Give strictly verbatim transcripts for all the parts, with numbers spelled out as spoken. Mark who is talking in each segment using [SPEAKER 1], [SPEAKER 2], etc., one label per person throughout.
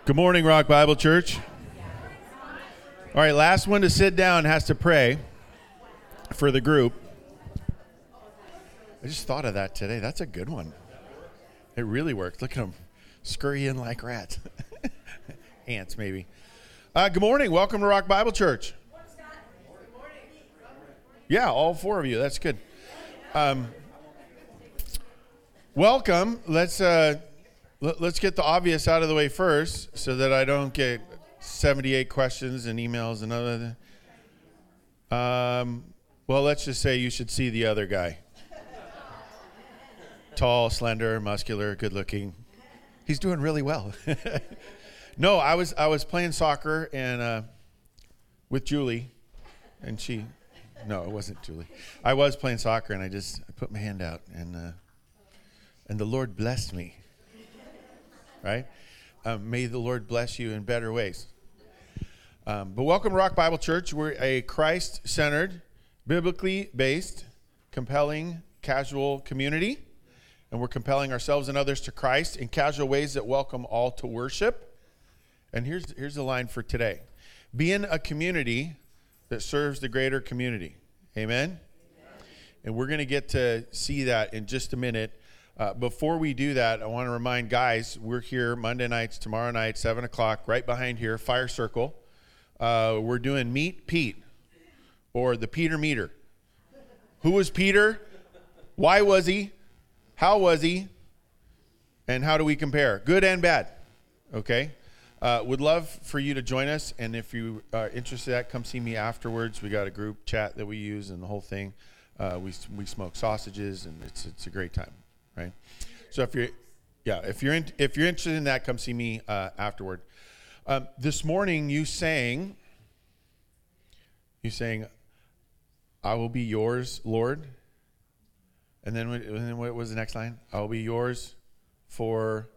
[SPEAKER 1] Good morning, Rock Bible Church. All right, last one to sit down has to pray for the group. I just thought of that today. That's a good one. It really works. Look at them scurrying like rats. Ants, maybe. Uh, good morning. Welcome to Rock Bible Church. Yeah, all four of you. That's good. Um, welcome. Let's... Uh, Let's get the obvious out of the way first so that I don't get seventy-eight questions and emails and other. Um, well, let's just say you should see the other guy. Tall, slender, muscular, good looking. He's doing really well. No, I was I was playing soccer and uh, with Julie, and she, no, it wasn't Julie. I was playing soccer and I just I put my hand out and uh, and the Lord blessed me. Right? Um, may the Lord bless you in better ways. Um, but welcome to Rock Bible Church. We're a Christ-centered, biblically based, compelling, casual community. And we're compelling ourselves and others to Christ in casual ways that welcome all to worship. And here's, here's the line for today. Being a community that serves the greater community. Amen? Amen. And we're going to get to see that in just a minute. Uh, before we do that, I want to remind guys, we're here Monday nights, tomorrow night, seven o'clock, right behind here, Fire Circle. Uh, we're doing Meet Pete, or the Peter Meter. Who was Peter? Why was he? How was he? And how do we compare? Good and bad. Okay? Uh, would love for you to join us, and if you are interested in that, come see me afterwards. We got a group chat that we use and the whole thing. Uh, we we smoke sausages, and it's it's a great time. Right, so if you're, yeah, if you're in, if you're interested in that, come see me uh, afterward. Um, this morning, you sang, you sang, "I will be yours, Lord," and then, and then what was the next line? "I will be yours for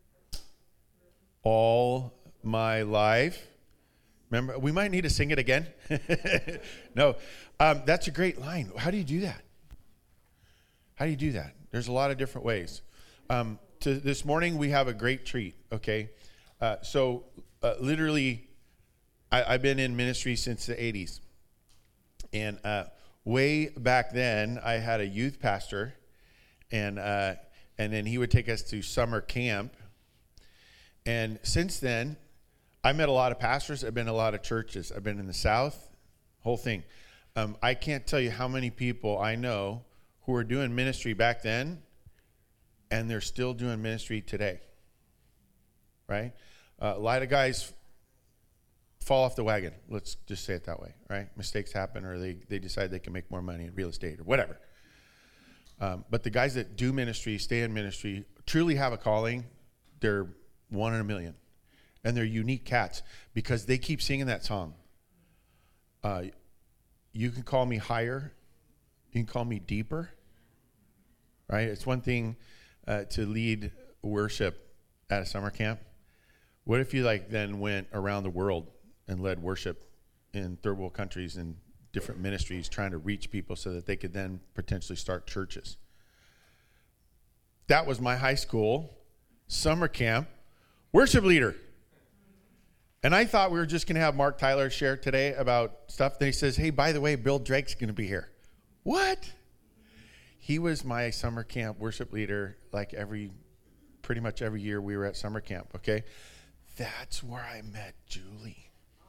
[SPEAKER 1] all my life." Remember, we might need to sing it again. No, um, that's a great line. How do you do that? How do you do that? There's a lot of different ways. Um, to this morning, we have a great treat, okay? Uh, so, uh, literally, I, I've been in ministry since the eighties. And uh, way back then, I had a youth pastor, and uh, and then he would take us to summer camp. And since then, I met a lot of pastors. I've been in a lot of churches. I've been in the South, whole thing. Um, I can't tell you how many people I know who were doing ministry back then, and they're still doing ministry today, right? Uh, a lot of guys fall off the wagon. Let's just say it that way, right? Mistakes happen, or they, they decide they can make more money in real estate or whatever. Um, but the guys that do ministry, stay in ministry, truly have a calling. They're one in a million, and they're unique cats because they keep singing that song. Uh, you can call me higher. You can call me deeper, right? It's one thing uh, to lead worship at a summer camp. What if you like then went around the world and led worship in third world countries and different ministries trying to reach people so that they could then potentially start churches? That was my high school summer camp worship leader. And I thought we were just going to have Mark Tyler share today about stuff. Then he says, hey, by the way, Bill Drake's going to be here. What? He was my summer camp worship leader like every, pretty much every year we were at summer camp, okay? That's where I met Julie.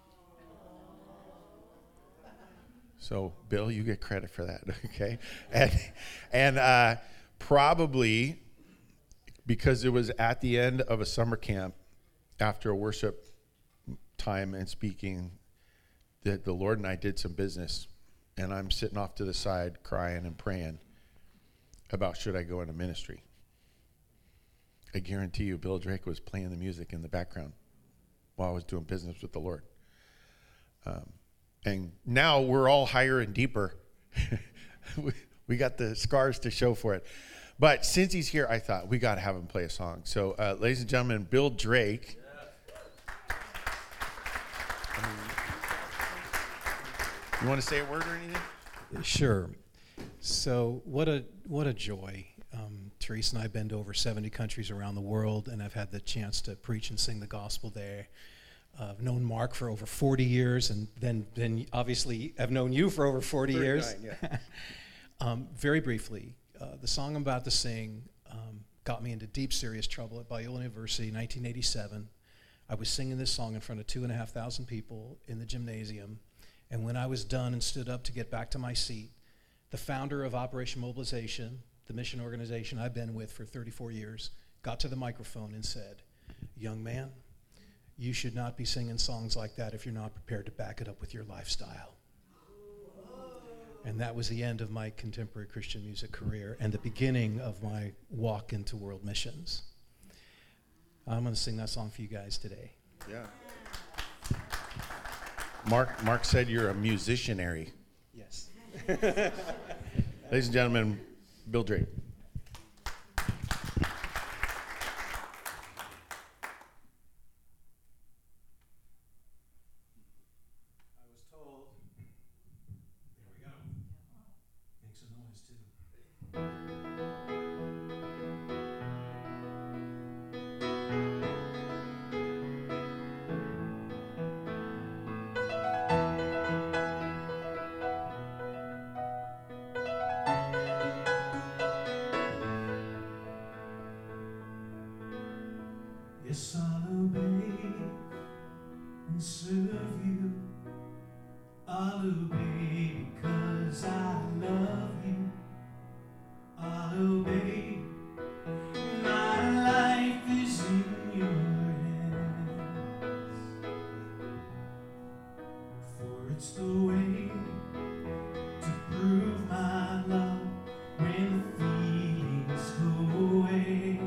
[SPEAKER 1] So, Bill, you get credit for that, okay? And, and uh, probably because it was at the end of a summer camp after a worship time and speaking that the Lord and I did some business. And I'm sitting off to the side crying and praying about should I go into ministry. I guarantee you Bill Drake was playing the music in the background while I was doing business with the Lord. Um, and now we're all higher and deeper. we, we got the scars to show for it. But since he's here, I thought we got to have him play a song. So uh, ladies and gentlemen, Bill Drake. You want to say a word or anything?
[SPEAKER 2] Sure. So what a what a joy Um, Teresa and I have been to over seventy countries around the world, and I've had the chance to preach and sing the gospel there. Uh, I've known Mark for over forty years, and then, then obviously I've known you for over forty years.
[SPEAKER 1] Yeah.
[SPEAKER 2] um, very briefly, uh, the song I'm about to sing um, got me into deep, serious trouble at Biola University in nineteen eighty-seven. I was singing this song in front of two and a half thousand people in the gymnasium, and when I was done and stood up to get back to my seat, the founder of Operation Mobilization, the mission organization I've been with for thirty-four years, got to the microphone and said, "Young man, you should not be singing songs like that if you're not prepared to back it up with your lifestyle." And that was the end of my contemporary Christian music career and the beginning of my walk into world missions. I'm going to sing that song for you guys today.
[SPEAKER 1] Yeah. Mark Mark said you're a musicianary.
[SPEAKER 2] Yes.
[SPEAKER 1] Ladies and gentlemen, Bill Drake.
[SPEAKER 3] Yes, I'll obey and serve you. I'll obey because I love you. I'll obey. My life is in your hands. For it's the way to prove my love when the feelings go away.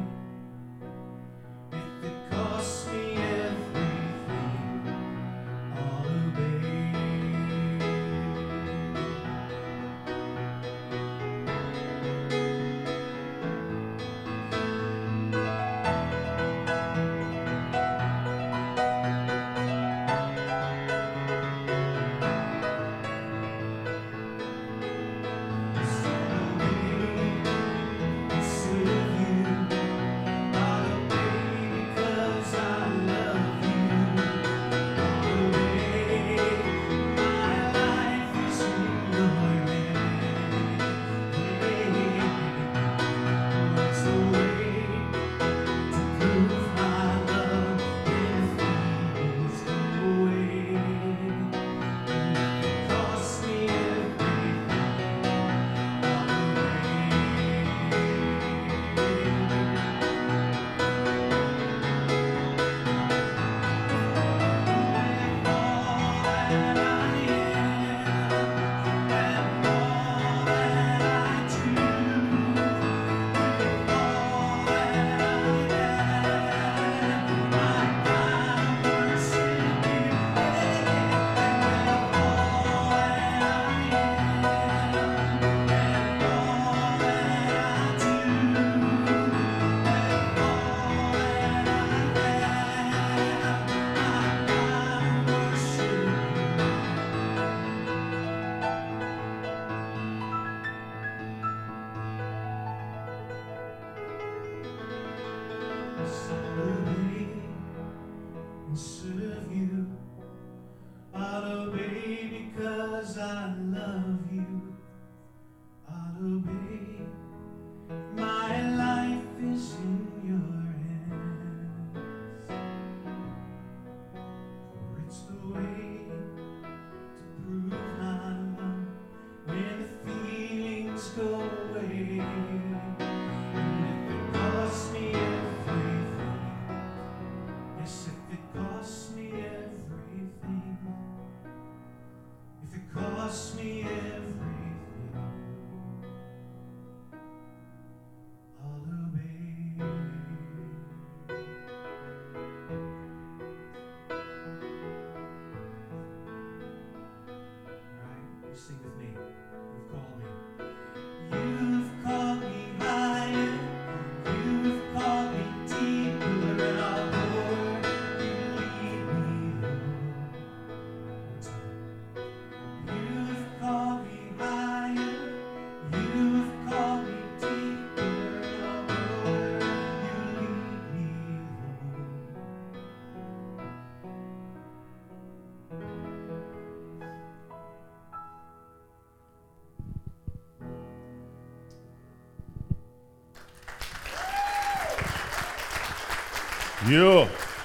[SPEAKER 3] Go away, and if it costs me everything,
[SPEAKER 1] You.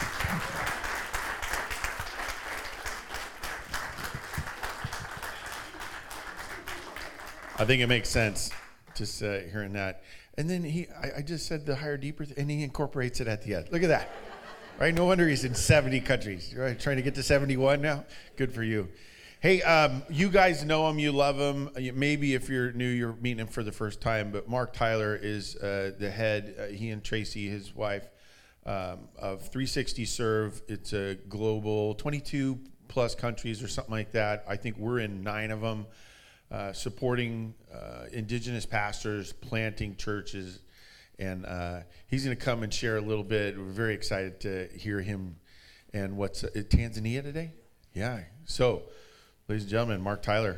[SPEAKER 1] I think it makes sense just uh, hearing that. And then he, I, I just said the higher, deeper, th- and he incorporates it at the end. Look at that. Right? No wonder he's in seventy countries. Right? Trying to get to seventy-one now? Good for you. Hey, um, you guys know him. You love him. Maybe if you're new, you're meeting him for the first time. But Mark Tyler is uh, the head. Uh, he and Tracy, his wife, um, of three sixty Serve. It's a global, twenty-two plus countries or something like that. I think we're in nine of them. Uh, supporting uh, indigenous pastors, planting churches, and uh, he's going to come and share a little bit. We're very excited to hear him. And what's uh, Tanzania today? Yeah. So, ladies and gentlemen, Mark Tyler.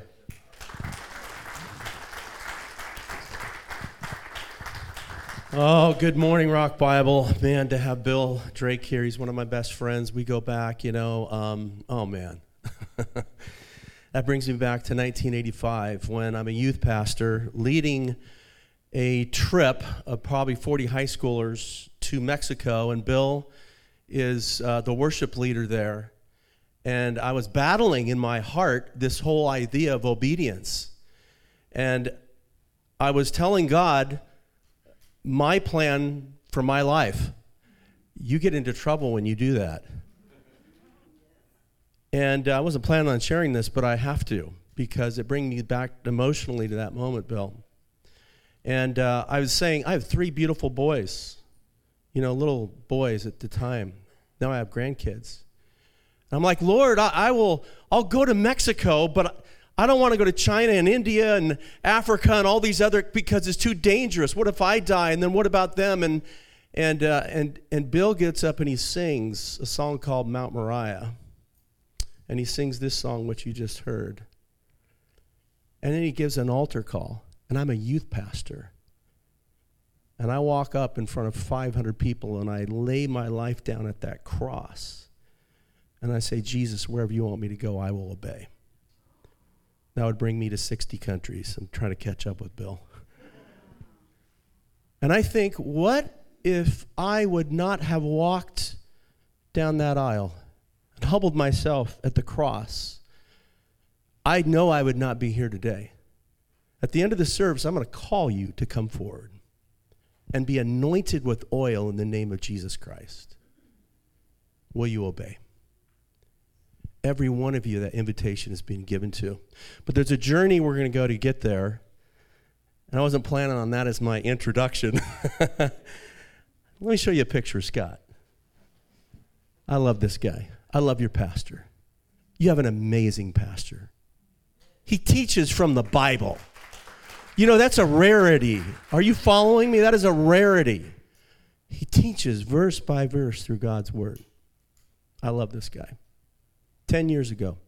[SPEAKER 4] Oh, good morning, Rock Bible. Man, to have Bill Drake here, he's one of my best friends. We go back, you know, um, oh man. That brings me back to nineteen eighty-five when I'm a youth pastor leading a trip of probably forty high schoolers to Mexico, and Bill is uh, the worship leader there. And I was battling in my heart this whole idea of obedience. And I was telling God my plan for my life. You get into trouble when you do that. And I wasn't planning on sharing this, but I have to because it brings me back emotionally to that moment, Bill. And uh, I was saying, I have three beautiful boys, you know, little boys at the time. Now I have grandkids. I'm like, Lord, I, I will, I'll go to Mexico, but I don't want to go to China and India and Africa and all these other, because it's too dangerous. What if I die? And then what about them? And and uh, and and Bill gets up and he sings a song called Mount Moriah. And he sings this song, which you just heard. And then he gives an altar call. And I'm a youth pastor. And I walk up in front of five hundred people and I lay my life down at that cross. And I say, Jesus, wherever you want me to go, I will obey. That would bring me to sixty countries. I'm trying to catch up with Bill. And I think, what if I would not have walked down that aisle and humbled myself at the cross? I know I would not be here today. At the end of the service, I'm going to call you to come forward and be anointed with oil in the name of Jesus Christ. Will you obey? Every one of you, that invitation is being given to. But there's a journey we're going to go to get there. And I wasn't planning on that as my introduction. Let me show you a picture of Scott. I love this guy. I love your pastor. You have an amazing pastor. He teaches from the Bible. You know, that's a rarity. Are you following me? That is a rarity. He teaches verse by verse through God's word. I love this guy. Ten years ago.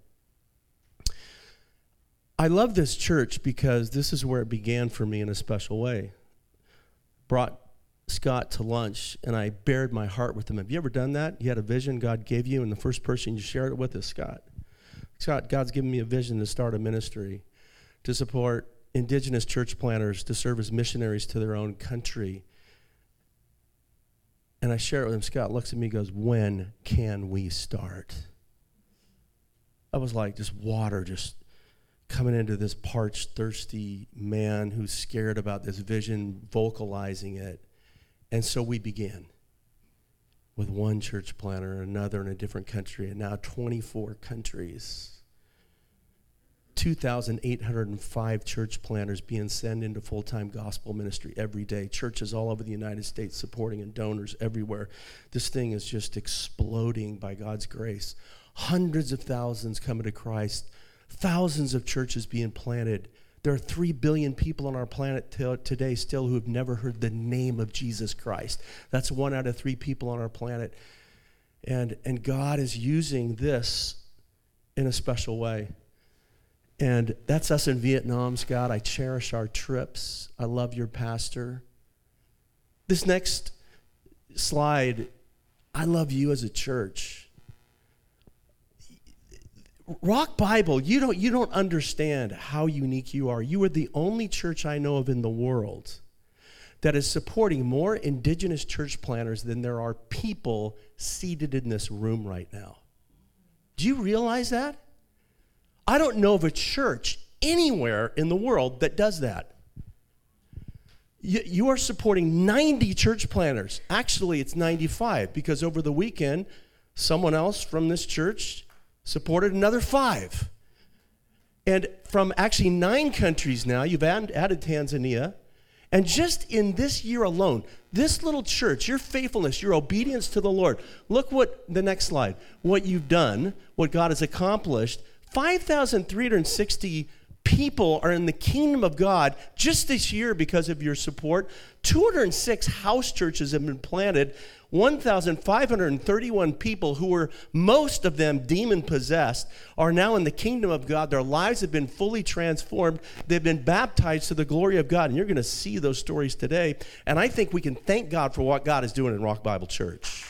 [SPEAKER 4] I love this church because this is where it began for me in a special way. Brought Scott to lunch, and I bared my heart with him. Have you ever done that? You had a vision God gave you, and the first person you shared it with is Scott. Scott, God's given me a vision to start a ministry to support indigenous church planters to serve as missionaries to their own country. And I share it with him. Scott looks at me and goes, when can we start? I was like just water just coming into this parched, thirsty man who's scared about this vision, vocalizing it. And so we began with one church planter, another in a different country, and now twenty-four countries. two thousand eight hundred five church planters being sent into full-time gospel ministry every day. Churches all over the United States supporting, and donors everywhere. This thing is just exploding by God's grace. Hundreds of thousands coming to Christ. Thousands of churches being planted. There are three billion people on our planet t- today still who have never heard the name of Jesus Christ. That's one out of three people on our planet. And, and God is using this in a special way. And that's us in Vietnam, Scott. I cherish our trips. I love your pastor. This next slide, I love you as a church. Rock Bible, you don't, you don't understand how unique you are. You are the only church I know of in the world that is supporting more indigenous church planters than there are people seated in this room right now. Do you realize that? I don't know of a church anywhere in the world that does that. You, you are supporting ninety church planters. Actually, it's ninety-five, because over the weekend, someone else from this church supported another five. And from actually nine countries now, you've add, added Tanzania. And just in this year alone, this little church, your faithfulness, your obedience to the Lord, look what, the next slide, what you've done, what God has accomplished. five thousand three hundred sixty people are in the kingdom of God just this year because of your support. two hundred six house churches have been planted. one thousand five hundred thirty-one people, who were most of them demon-possessed, are now in the kingdom of God. Their lives have been fully transformed. They've been baptized to the glory of God, and you're going to see those stories today. And I think we can thank God for what God is doing in Rock Bible Church.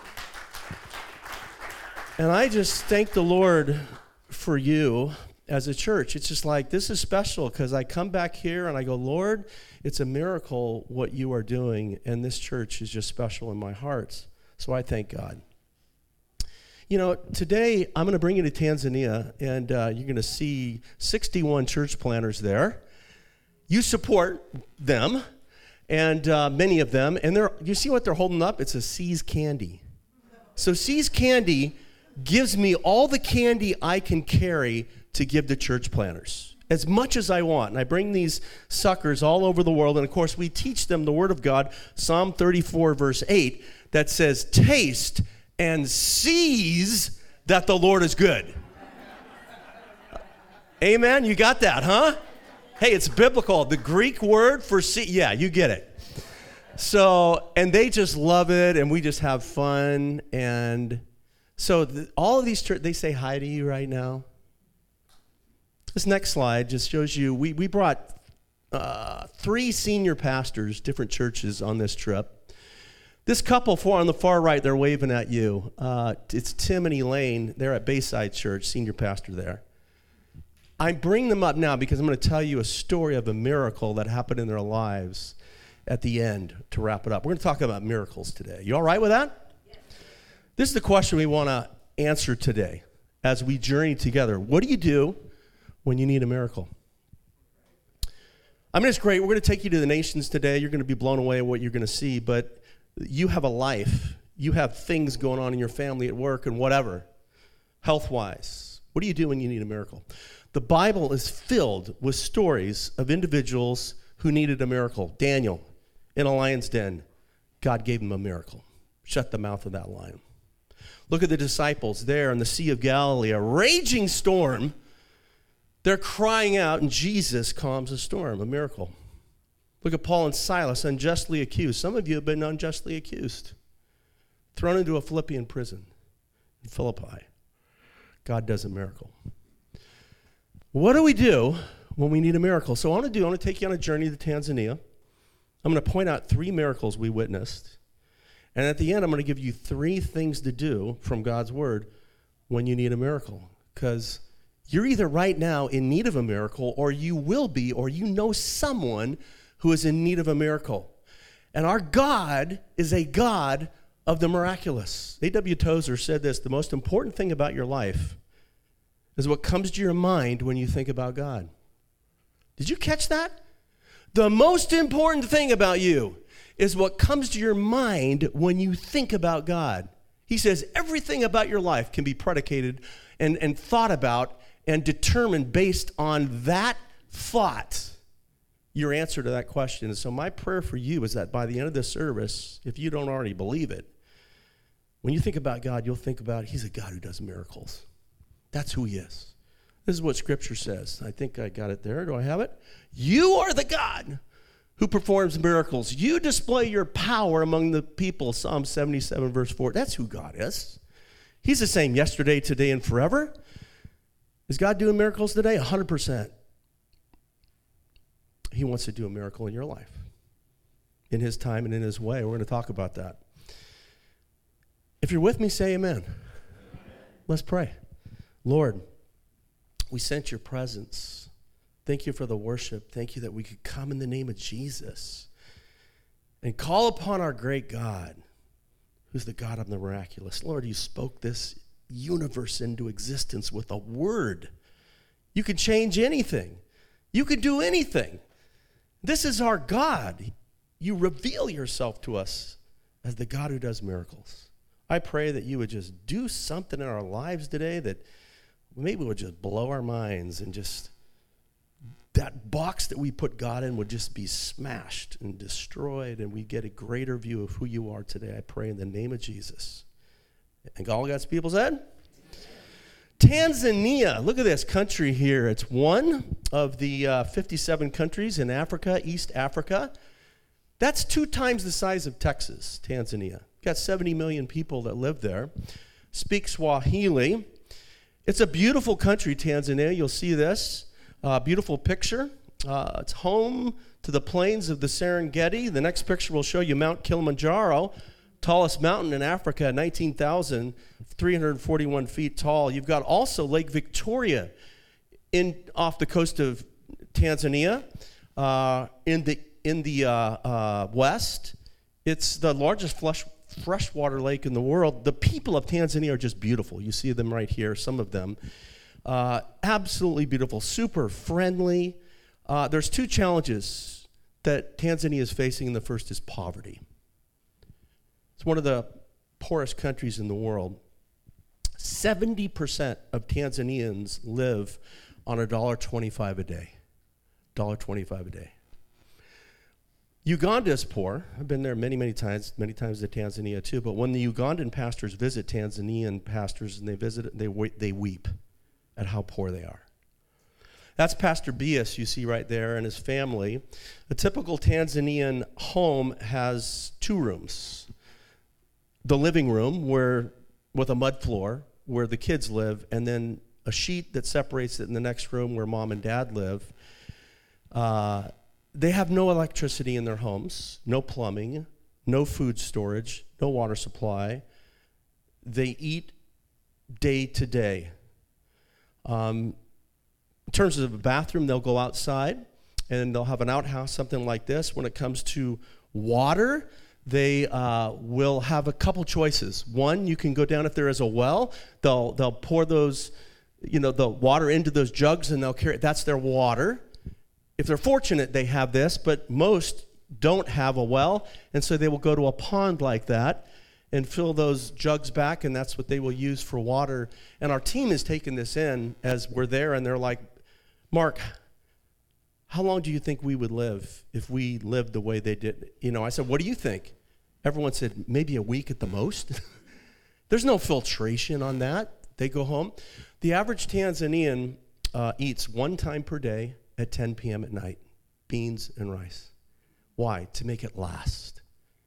[SPEAKER 4] And I just thank the Lord for you as a church. It's just like, this is special, because I come back here and I go, Lord, it's a miracle what you are doing, and this church is just special in my heart. So I thank God. You know, today I'm going to bring you to Tanzania, and uh, you're going to see sixty-one church planters there. You support them, and uh, many of them, and they're, you see what they're holding up? It's a See's candy. So See's candy gives me all the candy I can carry to give to church planters, as much as I want. And I bring these suckers all over the world. And of course, we teach them the word of God, Psalm thirty-four, verse eight, that says, taste and sees that the Lord is good. Amen? You got that, huh? Hey, it's biblical. The Greek word for see, yeah, you get it. So, and they just love it, and we just have fun. And so the, all of these churches, they say hi to you right now. This next slide just shows you, we, we brought uh, three senior pastors, different churches, on this trip. This couple four on the far right, they're waving at you. Uh, it's Tim and Elaine. They're at Bayside Church, senior pastor there. I bring them up now because I'm going to tell you a story of a miracle that happened in their lives at the end to wrap it up. We're going to talk about miracles today. You all right with that? Yes. This is the question we want to answer today as we journey together. What do you do when you need a miracle? I mean, it's great. We're going to take you to the nations today. You're going to be blown away at what you're going to see, but you have a life. You have things going on in your family, at work, and whatever, health-wise. What do you do when you need a miracle? The Bible is filled with stories of individuals who needed a miracle. Daniel, in a lion's den, God gave him a miracle. Shut the mouth of that lion. Look at the disciples there in the Sea of Galilee, a raging storm. They're crying out, and Jesus calms the storm, a miracle. Look at Paul and Silas, unjustly accused. Some of you have been unjustly accused, thrown into a Philippian prison in Philippi. God does a miracle. What do we do when we need a miracle? So I want to do, I want to take you on a journey to Tanzania. I'm going to point out three miracles we witnessed. And at the end, I'm going to give you three things to do from God's word when you need a miracle. Because you're either right now in need of a miracle, or you will be, or you know someone who is in need of a miracle. And our God is a God of the miraculous. A W Tozer said this: the most important thing about your life is what comes to your mind when you think about God. Did you catch that? The most important thing about you is what comes to your mind when you think about God. He says everything about your life can be predicated and, and thought about and determined based on that thought, your answer to that question. And so my prayer for you is that by the end of this service, if you don't already believe it, when you think about God, you'll think about he's a God who does miracles. That's who he is. This is what Scripture says. I think I got it there. Do I have it? You are the God who performs miracles. You display your power among the people. Psalm seventy-seven, verse four. That's who God is. He's the same yesterday, today, and forever. Is God doing miracles today? one hundred percent. He wants to do a miracle in your life, in his time and in his way. We're going to talk about that. If you're with me, say amen. Amen. Let's pray. Lord, we sense your presence. Thank you for the worship. Thank you that we could come in the name of Jesus. and call upon our great God, who's the God of the miraculous. Lord, you spoke this universe into existence with a word. You can change anything. You can do anything. This is our God. You reveal yourself to us as the God who does miracles. I pray that you would just do something in our lives today that maybe would just blow our minds, and just that box that we put God in would just be smashed and destroyed, and we get a greater view of who you are today. I pray in the name of Jesus. And all God's people said? Tanzania, look at this country here. It's one of the uh, fifty-seven countries in Africa, East Africa. That's two times the size of Texas, Tanzania. Got seventy million people that live there. Speak Swahili. It's a beautiful country, Tanzania. You'll see this. Uh, beautiful picture. Uh, it's home to the plains of the Serengeti. The next picture will show you Mount Kilimanjaro, tallest mountain in Africa, nineteen thousand three hundred forty-one feet tall. You've got also Lake Victoria in off the coast of Tanzania. Uh, in the in the uh, uh, west, it's the largest flush, freshwater lake in the world. The people of Tanzania are just beautiful. You see them right here, some of them. Uh, absolutely beautiful, super friendly. Uh, there's two challenges that Tanzania is facing. The first is poverty. It's one of the poorest countries in the world. seventy percent of Tanzanians live on one dollar twenty-five a day. one dollar twenty-five a day. Uganda is poor. I've been there many, many times, many times to Tanzania too. But when the Ugandan pastors visit Tanzanian pastors and they visit, they they weep at how poor they are. That's Pastor Bias you see right there and his family. A typical Tanzanian home has two rooms. The living room where with a mud floor where the kids live, and then a sheet that separates it in the next room where mom and dad live. Uh, they have no electricity in their homes, no plumbing, no food storage, no water supply. They eat day to day. Um, in terms of a bathroom, they'll go outside and they'll have an outhouse, something like this. When it comes to water, they uh, will have a couple choices. One, you can go down if there is a well. They'll they'll pour those, you know, the water into those jugs and they'll carry it. That's their water. If they're fortunate, they have this, but most don't have a well, and so they will go to a pond like that and fill those jugs back, and that's what they will use for water. And our team is taking this in as we're there, and they're like, Mark, how long do you think we would live if we lived the way they did? You know, I said, what do you think? Everyone said, maybe a week at the most. There's no filtration on that. They go home. The average Tanzanian uh, eats one time per day at ten p.m. at night, beans and rice. Why? To make it last.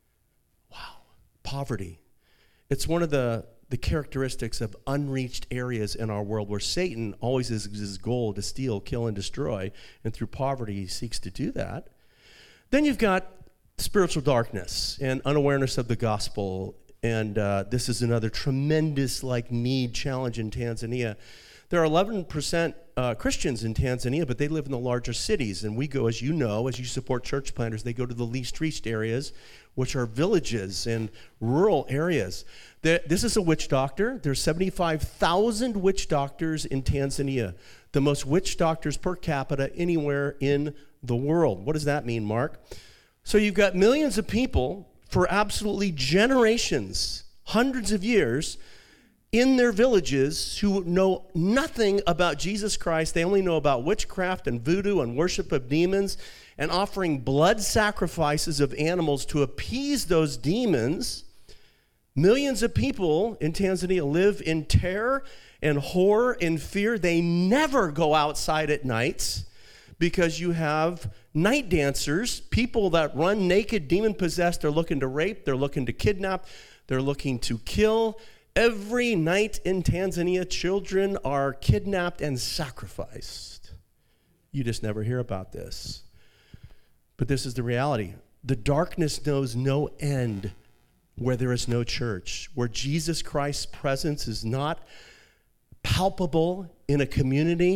[SPEAKER 4] Wow. Poverty. It's one of the, the characteristics of unreached areas in our world where Satan always is his goal to steal, kill, and destroy, and through poverty he seeks to do that. Then you've got spiritual darkness and unawareness of the gospel, and uh, this is another tremendous like need challenge in Tanzania. There are eleven percent uh, Christians in Tanzania, but they live in the larger cities. And we go, as you know, as you support church planters, they go to the least reached areas, which are villages and rural areas. There, this is a witch doctor. There's seventy-five thousand witch doctors in Tanzania, the most witch doctors per capita anywhere in the world. What does that mean, Mark? So you've got millions of people for absolutely generations, hundreds of years, in their villages who know nothing about Jesus Christ. They only know about witchcraft and voodoo and worship of demons and offering blood sacrifices of animals to appease those demons. Millions of people in Tanzania live in terror and horror and fear. They never go outside at nights because you have night dancers, people that run naked, demon-possessed. They're looking to rape. They're looking to kidnap. They're looking to kill. Every night in Tanzania, children are kidnapped and sacrificed. You just never hear about this. But this is the reality. The darkness knows no end where there is no church, where Jesus Christ's presence is not palpable in a community.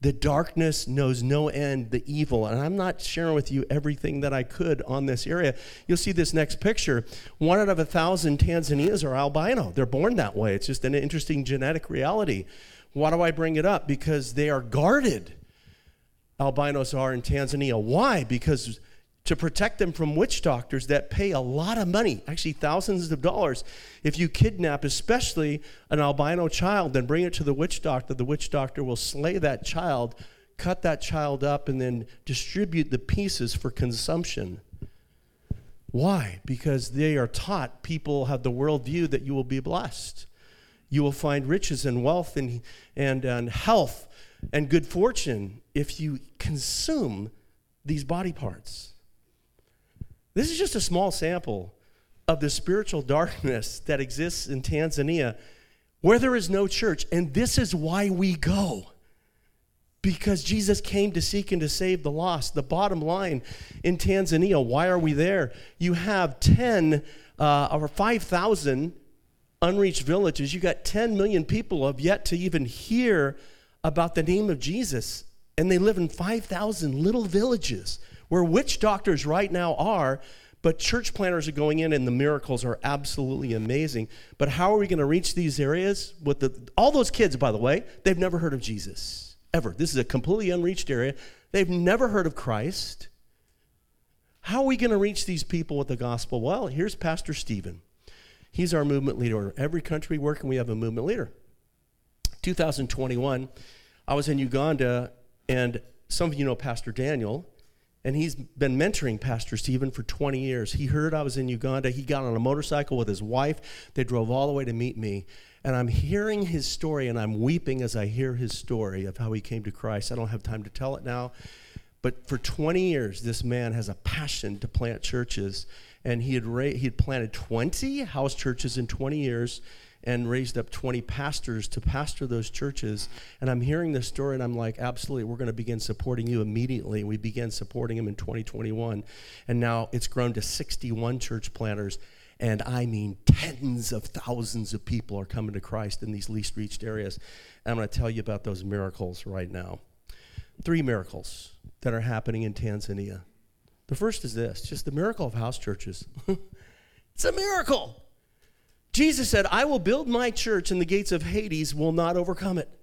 [SPEAKER 4] The darkness knows no end, the evil. And I'm not sharing with you everything that I could on this area. You'll see this next picture. One out of a thousand Tanzanians are albino. They're born that way. It's just an interesting genetic reality. Why do I bring it up? Because they are guarded. Albinos are in Tanzania. Why? Because to protect them from witch doctors that pay a lot of money, actually thousands of dollars. If you kidnap, especially an albino child, then bring it to the witch doctor. The witch doctor will slay that child, cut that child up, and then distribute the pieces for consumption. Why? Because they are taught, people have the worldview that you will be blessed. You will find riches and wealth and, and, and health and good fortune if you consume these body parts. This is just a small sample of the spiritual darkness that exists in Tanzania where there is no church. And this is why we go. Because Jesus came to seek and to save the lost. The bottom line in Tanzania, why are we there? You have ten uh, or five thousand unreached villages. You got ten million people who have yet to even hear about the name of Jesus. And they live in five thousand little villages where witch doctors right now are, but church planners are going in and the miracles are absolutely amazing. But how are we going to reach these areas? With the, all those kids, by the way, they've never heard of Jesus, ever. This is a completely unreached area. They've never heard of Christ. How are we going to reach these people with the gospel? Well, here's Pastor Stephen. He's our movement leader. Every country we work in, we have a movement leader. two thousand twenty-one, I was in Uganda, and some of you know Pastor Daniel, and he's been mentoring Pastor Stephen for twenty years. He heard I was in Uganda. He got on a motorcycle with his wife. They drove all the way to meet me. And I'm hearing his story, and I'm weeping as I hear his story of how he came to Christ. I don't have time to tell it now. But for twenty years, this man has a passion to plant churches. And he had, ra- he had planted twenty house churches in twenty years and raised up twenty pastors to pastor those churches. And I'm hearing this story, and I'm like, absolutely, we're going to begin supporting you immediately. We began supporting him in twenty twenty-one. And now it's grown to sixty-one church planters. And I mean, tens of thousands of people are coming to Christ in these least reached areas. And I'm going to tell you about those miracles right now. Three miracles that are happening in Tanzania. The first is this, just the miracle of house churches. It's a miracle. Jesus said, I will build my church and the gates of Hades will not overcome it.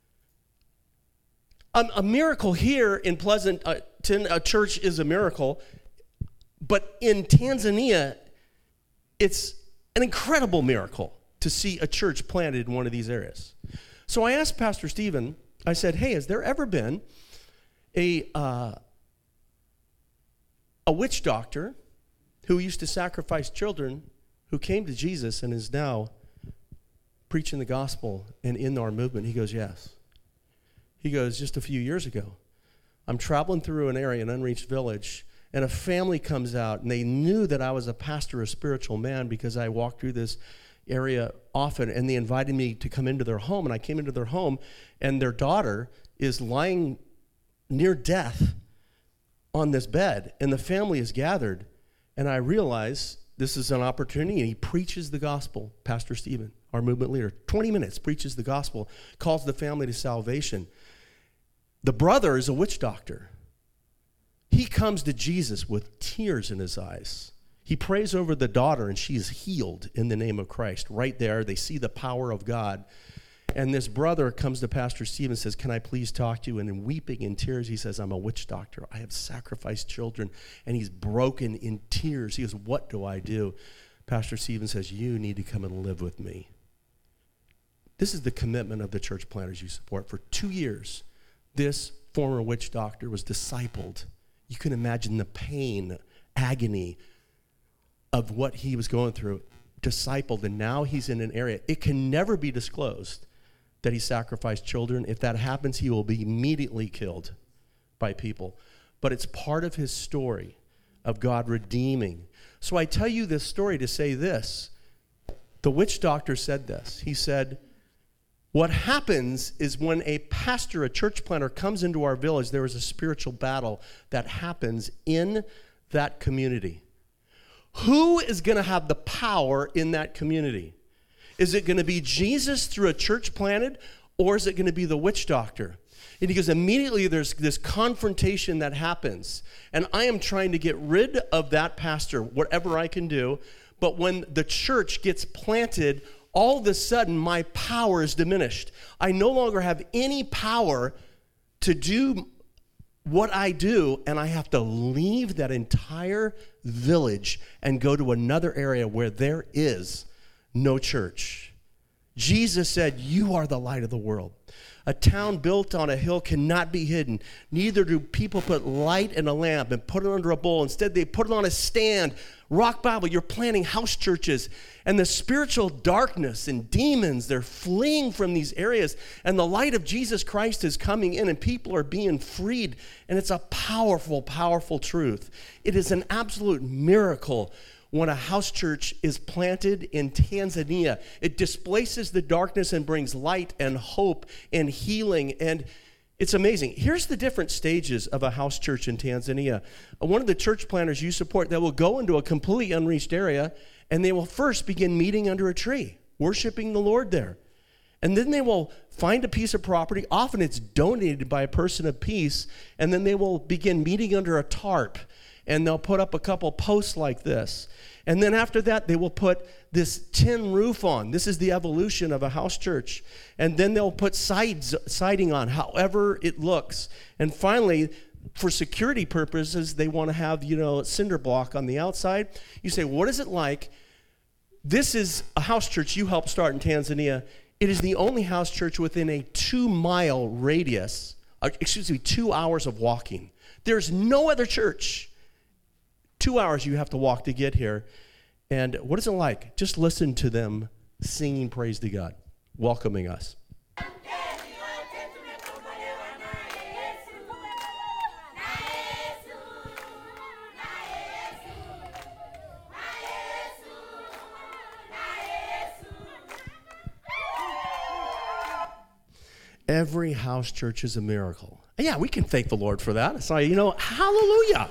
[SPEAKER 4] A, a miracle here in Pleasant, uh, a church is a miracle, but in Tanzania, it's an incredible miracle to see a church planted in one of these areas. So I asked Pastor Stephen, I said, hey, has there ever been a, uh, a witch doctor who used to sacrifice children who came to Jesus and is now preaching the gospel and in our movement? He goes, yes. He goes, just a few years ago, I'm traveling through an area, an unreached village, and a family comes out, and they knew that I was a pastor, a spiritual man, because I walked through this area often, and they invited me to come into their home, and I came into their home, and their daughter is lying near death on this bed, and the family is gathered, and I realize this is an opportunity, and he preaches the gospel. Pastor Stephen, our movement leader, twenty minutes, preaches the gospel, calls the family to salvation. The brother is a witch doctor. He comes to Jesus with tears in his eyes. He prays over the daughter, and she is healed in the name of Christ. Right there, they see the power of God. And this brother comes to Pastor Stephen and says, can I please talk to you? And in weeping in tears, he says, I'm a witch doctor. I have sacrificed children. And he's broken in tears. He goes, what do I do? Pastor Stephen says, you need to come and live with me. This is the commitment of the church planters you support. For two years, this former witch doctor was discipled. You can imagine the pain, agony of what he was going through, discipled, and now he's in an area. It can never be disclosed that he sacrificed children. If that happens, he will be immediately killed by people. But it's part of his story of God redeeming. So I tell you this story to say this. The witch doctor said this. He said, what happens is when a pastor, a church planter comes into our village, there is a spiritual battle that happens in that community. Who is going to have the power in that community? Is it going to be Jesus through a church planted, or is it going to be the witch doctor? And he goes, immediately there's this confrontation that happens. And I am trying to get rid of that pastor, whatever I can do. But when the church gets planted, all of a sudden my power is diminished. I no longer have any power to do what I do, and I have to leave that entire village and go to another area where there is no church. Jesus said, you are the light of the world. A town built on a hill cannot be hidden. Neither do people put light in a lamp and put it under a bowl. Instead, they put it on a stand. Rock Bible, you're planting house churches. And the spiritual darkness and demons, they're fleeing from these areas. And the light of Jesus Christ is coming in, and people are being freed. And it's a powerful, powerful truth. It is an absolute miracle when a house church is planted in Tanzania. It displaces the darkness and brings light and hope and healing, and it's amazing. Here's the different stages of a house church in Tanzania. One of the church planters you support, they will go into a completely unreached area, and they will first begin meeting under a tree, worshiping the Lord there. And then they will find a piece of property. Often it's donated by a person of peace, and then they will begin meeting under a tarp. And they'll put up a couple posts like this. And then after that, they will put this tin roof on. This is the evolution of a house church. And then they'll put sides, siding on, however it looks. And finally, for security purposes, they want to have, you know, cinder block on the outside. You say, what is it like? This is a house church you helped start in Tanzania. It is the only house church within a two-mile radius, uh, excuse me, two hours of walking. There's no other church. Two hours you have to walk to get here. And what is it like? Just listen to them singing praise to God, welcoming us. Every house church is a miracle. Yeah, we can thank the Lord for that. So, you know, hallelujah.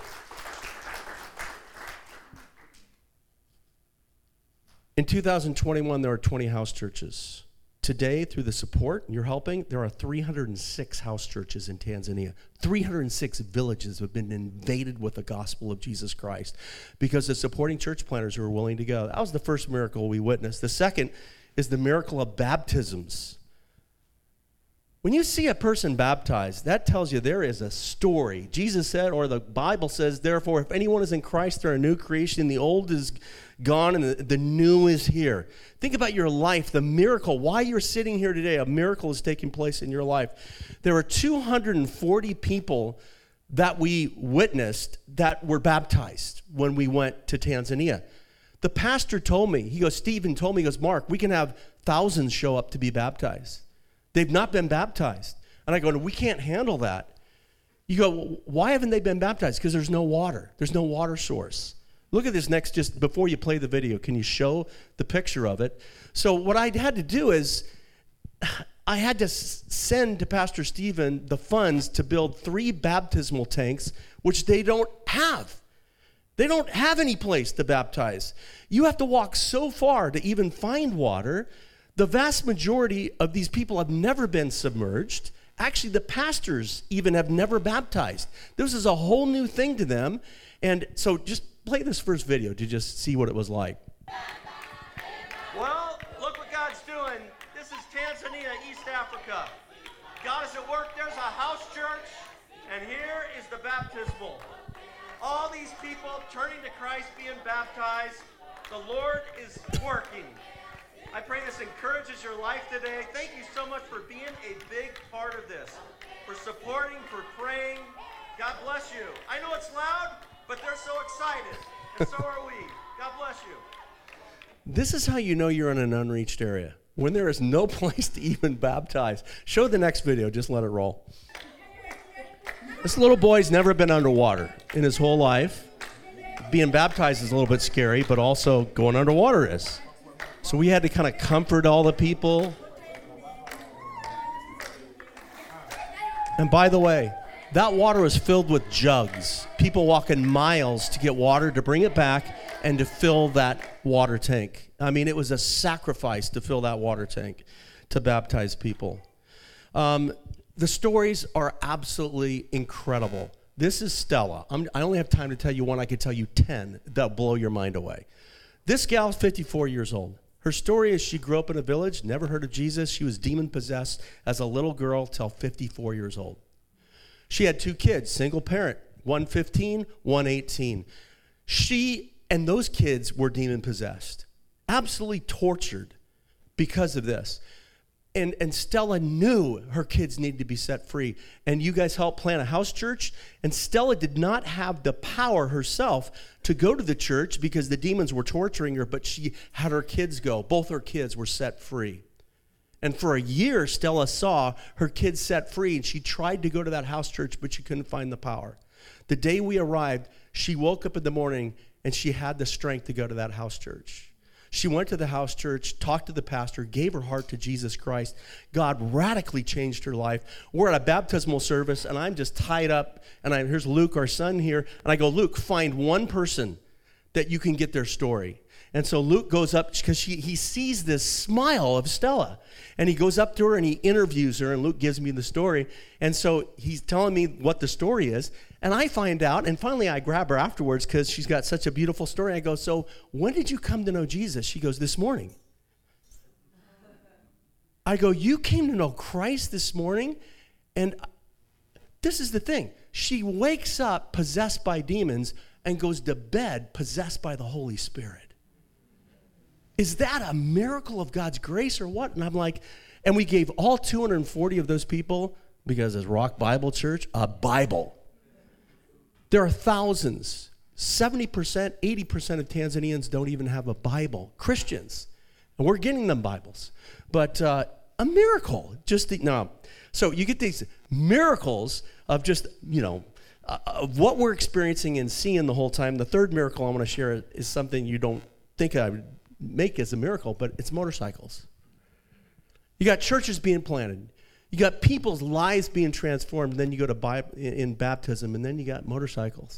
[SPEAKER 4] In two thousand twenty-one, there were twenty house churches. Today, through the support you're helping, there are three hundred six house churches in Tanzania. three hundred six villages have been invaded with the gospel of Jesus Christ because of supporting church planters who are willing to go. That was the first miracle we witnessed. The second is the miracle of baptisms. When you see a person baptized, that tells you there is a story. Jesus said, or the Bible says, therefore, if anyone is in Christ, they're a new creation. The old is gone and the, the new is here. Think about your life, the miracle. Why you're sitting here today, a miracle is taking place in your life. There were two hundred forty people that we witnessed that were baptized when we went to Tanzania. The pastor told me, he goes, Stephen told me, he goes, Mark, we can have thousands show up to be baptized. They've not been baptized. And I go, we can't handle that. You go, well, why haven't they been baptized? Because there's no water. There's no water source. Look at this next, just before you play the video, can you show the picture of it? So what I had to do is, I had to s- send to Pastor Stephen the funds to build three baptismal tanks, which they don't have. They don't have any place to baptize. You have to walk so far to even find water. The vast majority of these people have never been submerged. Actually, the pastors even have never baptized. This is a whole new thing to them. And so just play this first video to just see what it was like.
[SPEAKER 5] Well, look what God's doing. This is Tanzania, East Africa. God is at work. There's a house church, and here is the baptismal. All these people turning to Christ, being baptized. The Lord is working. I pray this encourages your life today. Thank you so much for being a big part of this, for supporting, for praying. God bless you. I know it's loud, but they're so excited, and so are we. God bless you.
[SPEAKER 4] This is how you know you're in an unreached area, when there is no place to even baptize. Show the next video, just let it roll. This little boy's never been underwater in his whole life. Being baptized is a little bit scary, but also going underwater is. So we had to kind of comfort all the people. And by the way, that water was filled with jugs. People walking miles to get water, to bring it back, and to fill that water tank. I mean, it was a sacrifice to fill that water tank, to baptize people. Um, the stories are absolutely incredible. This is Stella. I'm, I only have time to tell you one. I could tell you ten that'll blow your mind away. This gal's fifty-four years old. Her story is she grew up in a village, never heard of Jesus. She was demon-possessed as a little girl till fifty-four years old. She had two kids, single parent, one fifteen, one eighteen. She and those kids were demon-possessed, absolutely tortured because of this. And, and Stella knew her kids needed to be set free. And you guys helped plant a house church. And Stella did not have the power herself to go to the church because the demons were torturing her, but she had her kids go. Both her kids were set free. And for a year, Stella saw her kids set free, and she tried to go to that house church, but she couldn't find the power. The day we arrived, she woke up in the morning, and she had the strength to go to that house church. She went to the house church, talked to the pastor, gave her heart to Jesus Christ. God radically changed her life. We're at a baptismal service, and I'm just tied up. And I, here's Luke, our son, here. And I go, Luke, find one person that you can get their story. And so Luke goes up because he sees this smile of Stella. And he goes up to her and he interviews her. And Luke gives me the story. And so he's telling me what the story is. And I find out. And finally I grab her afterwards because she's got such a beautiful story. I go, so when did you come to know Jesus? She goes, this morning. I go, you came to know Christ this morning? And this is the thing. She wakes up possessed by demons and goes to bed possessed by the Holy Spirit. Is that a miracle of God's grace or what? And I'm like, and we gave all two hundred forty of those people, because it's Rock Bible Church, a Bible. There are thousands, seventy percent, eighty percent of Tanzanians don't even have a Bible, Christians. And we're getting them Bibles. But uh, a miracle, just the, no. So you get these miracles of just, you know, uh, of what we're experiencing and seeing the whole time. The third miracle I want to share is something you don't think I would make as a miracle, but it's motorcycles. You got churches being planted. You got people's lives being transformed. Then you go to Bible, in baptism, and then you got motorcycles.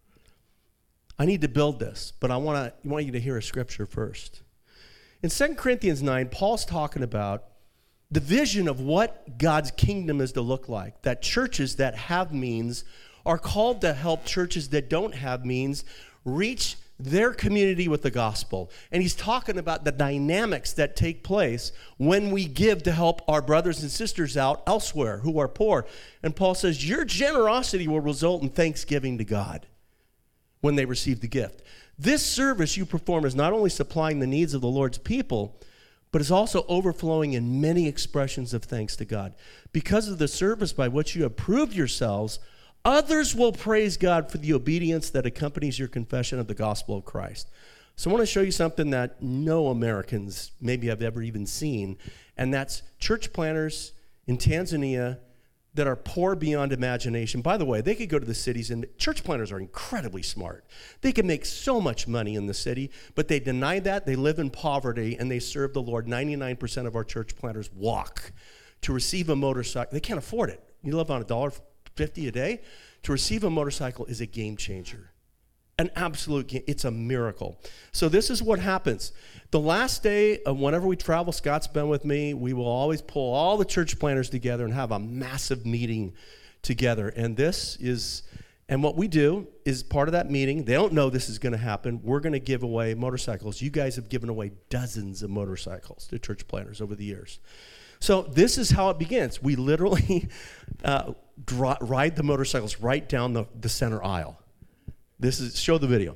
[SPEAKER 4] I need to build this, but I want to want you to hear a scripture first. In Second Corinthians nine, Paul's talking about the vision of what God's kingdom is to look like, that churches that have means are called to help churches that don't have means reach their community with the gospel. And he's talking about the dynamics that take place when we give to help our brothers and sisters out elsewhere who are poor. And Paul says, your generosity will result in thanksgiving to God when they receive the gift. This service you perform is not only supplying the needs of the Lord's people, but is also overflowing in many expressions of thanks to God. Because of the service by which you have proved yourselves, others will praise God for the obedience that accompanies your confession of the gospel of Christ. So I want to show you something that no Americans maybe have ever even seen, and that's church planners in Tanzania that are poor beyond imagination. By the way, they could go to the cities, and church planners are incredibly smart. They can make so much money in the city, but they deny that. They live in poverty, and they serve the Lord. ninety-nine percent of our church planners walk to receive a motorcycle. They can't afford it. You live on a dollar fifty a day. To receive a motorcycle is a game changer, an absolute game. It's a miracle. So this is what happens. The last day of whenever we travel, Scott's been with me, we will always pull all the church planners together and have a massive meeting together. And this is, and what we do is part of that meeting. They don't know this is going to happen. We're going to give away motorcycles. You guys have given away dozens of motorcycles to church planners over the years. So this is how it begins. We literally uh, dri- ride the motorcycles right down the, the center aisle. This is, show the video.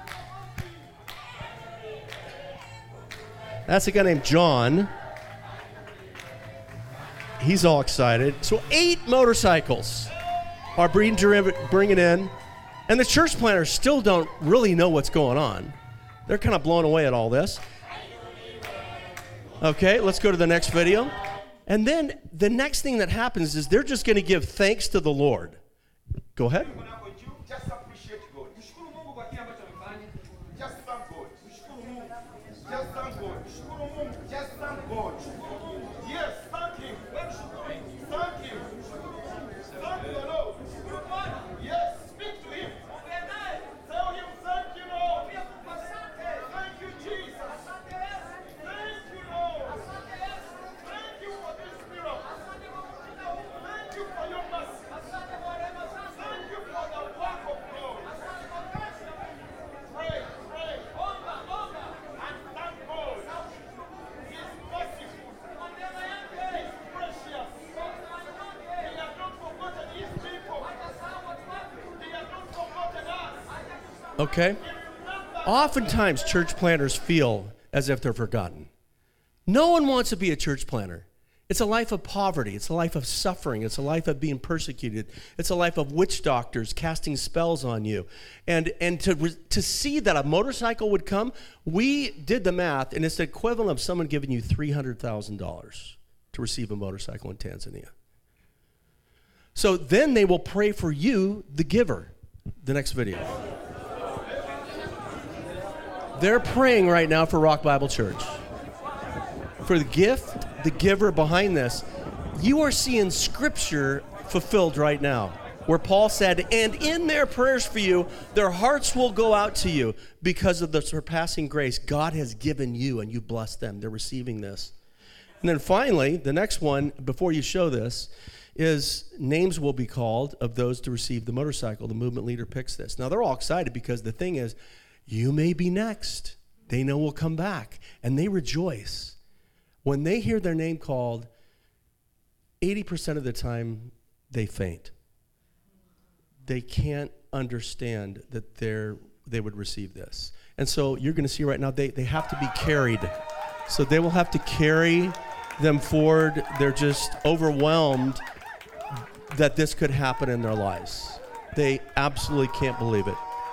[SPEAKER 4] That's a guy named John. He's all excited. So eight motorcycles are being bringing in, and the church planners still don't really know what's going on. They're kind of blown away at all this. Okay, let's go to the next video. And then the next thing that happens is they're just going to give thanks to the Lord. Go ahead.
[SPEAKER 6] Just appreciate God. Mshukuru Mungu kwa kile ambacho amefanya. Just thank God. Mshukuru Mungu. Just thank God. Mshukuru Mungu. Just thank God. Yes, thank Him. Thank Him. Thank the Lord. Yes, speak to Him. Tell Him thank you, Lord. Thank you, Jesus. Thank you, Lord. Thank you for this miracle. Thank
[SPEAKER 4] Okay? Oftentimes, church planters feel as if they're forgotten. No one wants to be a church planter. It's a life of poverty. It's a life of suffering. It's a life of being persecuted. It's a life of witch doctors casting spells on you. And and to to see that a motorcycle would come, we did the math, and it's the equivalent of someone giving you three hundred thousand dollars to receive a motorcycle in Tanzania. So then they will pray for you, the giver. The next video. They're praying right now for Rock Bible Church. For the gift, the giver behind this. You are seeing Scripture fulfilled right now, where Paul said, and in their prayers for you, their hearts will go out to you because of the surpassing grace God has given you, and you bless them. They're receiving this. And then finally, the next one, before you show this, is names will be called of those to receive the motorcycle. The movement leader picks this. Now, they're all excited because the thing is, you may be next. They know we'll come back, and they rejoice. When they hear their name called, eighty percent of the time, they faint. They can't understand that they're, they would receive this. And so you're going to see right now, they, they have to be carried. So they will have to carry them forward. They're just overwhelmed that this could happen in their lives. They absolutely can't believe it.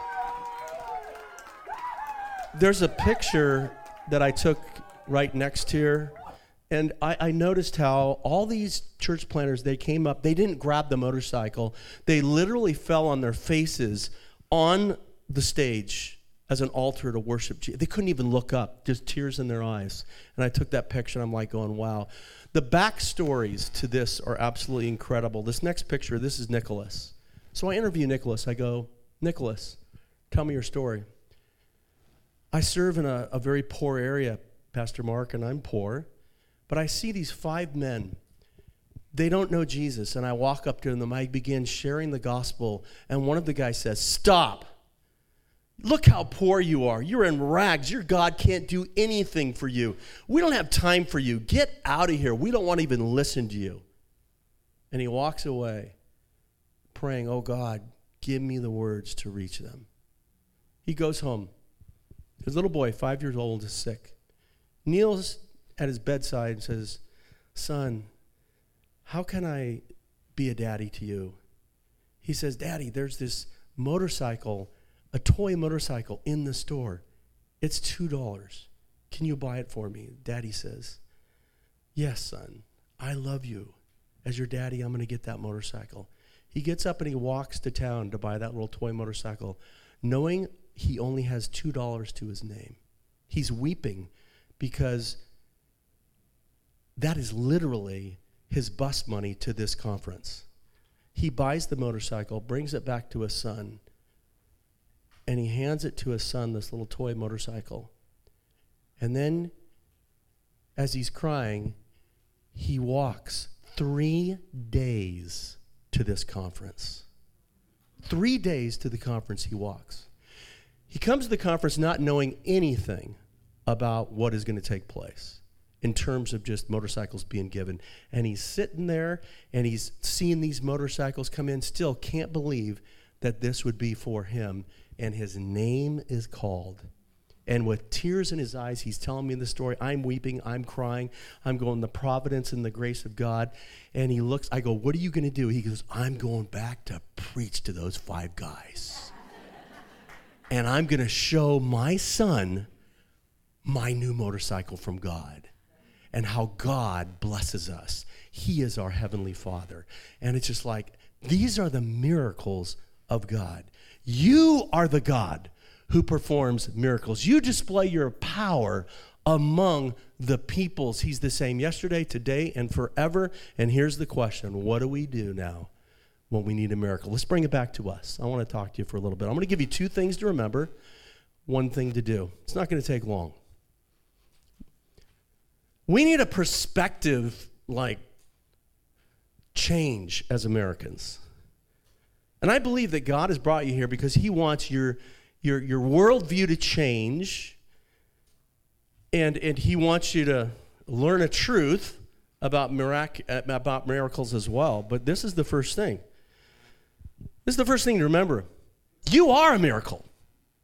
[SPEAKER 4] There's a picture that I took right next here, and I, I noticed how all these church planters, they came up, they didn't grab the motorcycle. They literally fell on their faces on the stage as an altar to worship Jesus. They couldn't even look up, just tears in their eyes. And I took that picture, and I'm like going, wow. The backstories to this are absolutely incredible. This next picture, this is Nicholas. So I interview Nicholas. I go, Nicholas, tell me your story. I serve in a, a very poor area, Pastor Mark, and I'm poor. But I see these five men. They don't know Jesus, and I walk up to them. I begin sharing the gospel, and one of the guys says, stop. Look how poor you are. You're in rags. Your God can't do anything for you. We don't have time for you. Get out of here. We don't want to even listen to you. And he walks away praying, oh God, give me the words to reach them. He goes home. His little boy, five years old, is sick. Kneels at his bedside and says, son, how can I be a daddy to you? He says, Daddy, there's this motorcycle, a toy motorcycle in the store. It's two dollars. Can you buy it for me? Daddy says, yes, son, I love you. As your daddy, I'm going to get that motorcycle. He gets up and he walks to town to buy that little toy motorcycle, knowing he only has two dollars to his name. He's weeping because that is literally his bus money to this conference. He buys the motorcycle, brings it back to his son, and he hands it to his son, this little toy motorcycle. And then, as he's crying, he walks three days to this conference. Three days to the conference he walks. He comes to the conference not knowing anything about what is going to take place in terms of just motorcycles being given. And he's sitting there, and he's seeing these motorcycles come in, still can't believe that this would be for him. And his name is called. And with tears in his eyes, he's telling me the story. I'm weeping, I'm crying, I'm going, the providence and the grace of God. And he looks, I go, what are you going to do? He goes, I'm going back to preach to those five guys. And I'm going to show my son my new motorcycle from God and how God blesses us. He is our Heavenly Father. And it's just like, these are the miracles of God. You are the God who performs miracles. You display your power among the peoples. He's the same yesterday, today, and forever. And here's the question, what do we do now when we need a miracle? Let's bring it back to us. I want to talk to you for a little bit. I'm going to give you two things to remember, one thing to do. It's not going to take long. We need a perspective, like, change as Americans. And I believe that God has brought you here because he wants your, your, your worldview to change, and, and he wants you to learn a truth about, mirac- about miracles as well. But this is the first thing. This is the first thing to remember. You are a miracle.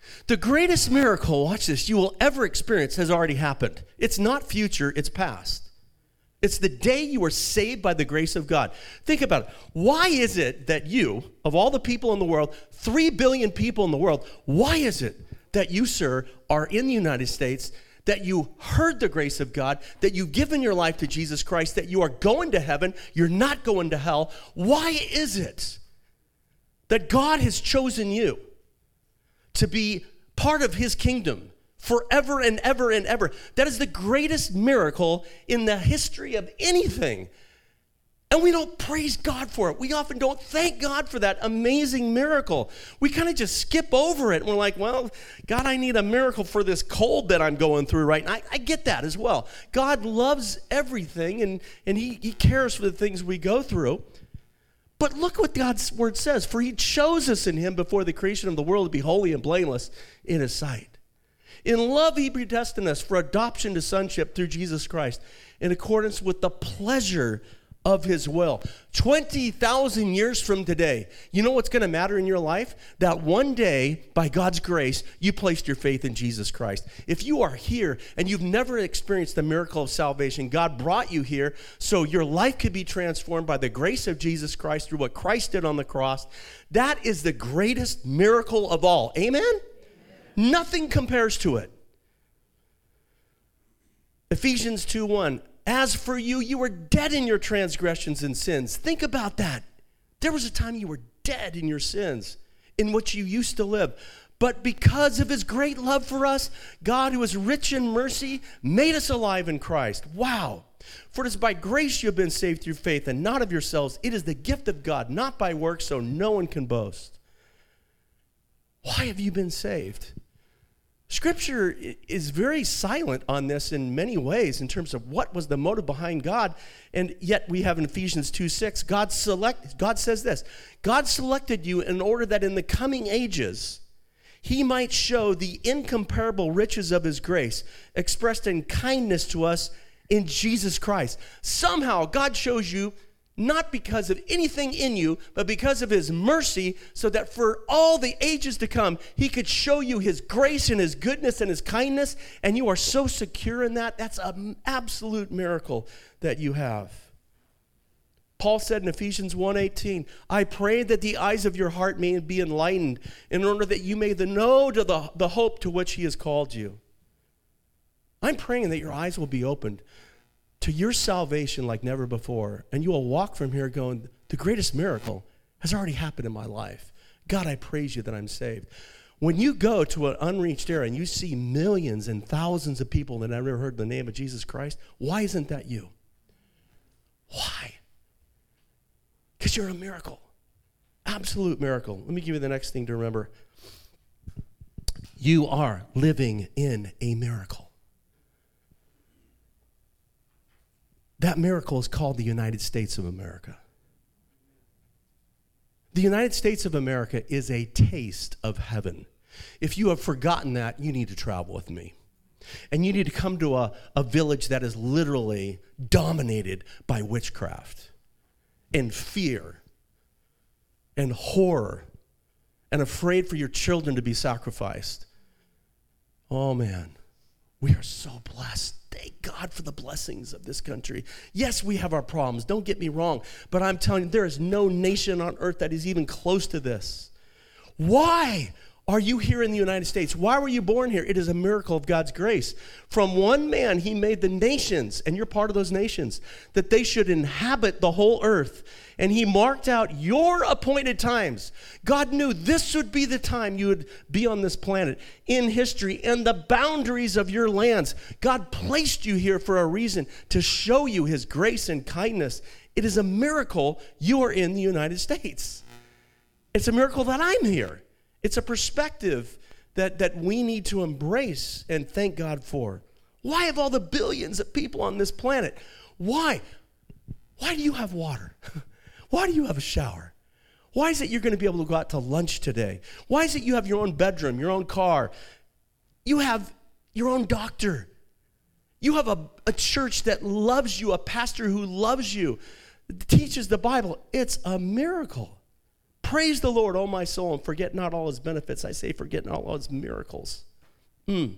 [SPEAKER 4] The greatest miracle, watch this, you will ever experience has already happened. It's not future, it's past. It's the day you were saved by the grace of God. Think about it. Why is it that you, of all the people in the world, three billion people in the world, why is it that you, sir, are in the United States, that you heard the grace of God, that you've given your life to Jesus Christ, that you are going to heaven, you're not going to hell? Why is it that God has chosen you to be part of his kingdom forever and ever and ever? That is the greatest miracle in the history of anything. And we don't praise God for it. We often don't thank God for that amazing miracle. We kind of just skip over it. And we're like, well, God, I need a miracle for this cold that I'm going through right now. I, I get that as well. God loves everything, and, and he, he cares for the things we go through. But look what God's word says. For he chose us in him before the creation of the world to be holy and blameless in his sight. In love, he predestined us for adoption to sonship through Jesus Christ in accordance with the pleasure of his will. twenty thousand years from today, you know what's going to matter in your life? That one day, by God's grace, you placed your faith in Jesus Christ. If you are here and you've never experienced the miracle of salvation, God brought you here so your life could be transformed by the grace of Jesus Christ through what Christ did on the cross. That is the greatest miracle of all. Amen? Amen. Nothing compares to it. Ephesians two one. As for you, you were dead in your transgressions and sins. Think about that. There was a time you were dead in your sins, in which you used to live. But because of his great love for us, God, who is rich in mercy, made us alive in Christ. Wow. For it is by grace you have been saved through faith, and not of yourselves. It is the gift of God, not by works, so no one can boast. Why have you been saved? Scripture is very silent on this in many ways in terms of what was the motive behind God, and yet we have in Ephesians two six, God select, God says this, God selected you in order that in the coming ages he might show the incomparable riches of his grace expressed in kindness to us in Jesus Christ. Somehow God shows you not because of anything in you, but because of his mercy, so that for all the ages to come, he could show you his grace and his goodness and his kindness, and you are so secure in that. That's an absolute miracle that you have. Paul said in Ephesians one eighteen, I pray that the eyes of your heart may be enlightened, in order that you may know to the, the hope to which he has called you. I'm praying that your eyes will be opened to your salvation like never before, and you will walk from here going, the greatest miracle has already happened in my life. God, I praise you that I'm saved. When you go to an unreached area and you see millions and thousands of people that have never heard the name of Jesus Christ, why isn't that you? Why? Because you're a miracle. Absolute miracle. Let me give you the next thing to remember. You are living in a miracle. That miracle is called the United States of America. The United States of America is a taste of heaven. If you have forgotten that, you need to travel with me. And you need to come to a, a village that is literally dominated by witchcraft and fear and horror and afraid for your children to be sacrificed. Oh, man, we are so blessed. Thank God for the blessings of this country. Yes, we have our problems. Don't get me wrong. But I'm telling you, there is no nation on earth that is even close to this. Why are you here in the United States? Why were you born here? It is a miracle of God's grace. From one man, he made the nations, and you're part of those nations, that they should inhabit the whole earth. And he marked out your appointed times. God knew this would be the time you would be on this planet in history and the boundaries of your lands. God placed you here for a reason, to show you his grace and kindness. It is a miracle you are in the United States. It's a miracle that I'm here. It's a perspective that, that we need to embrace and thank God for. Why have all the billions of people on this planet? Why? Why do you have water? Why do you have a shower? Why is it you're going to be able to go out to lunch today? Why is it you have your own bedroom, your own car? You have your own doctor. You have a, a church that loves you, a pastor who loves you, teaches the Bible. It's a miracle. Praise the Lord, O my soul, and forget not all his benefits. I say forget not all his miracles. Mm.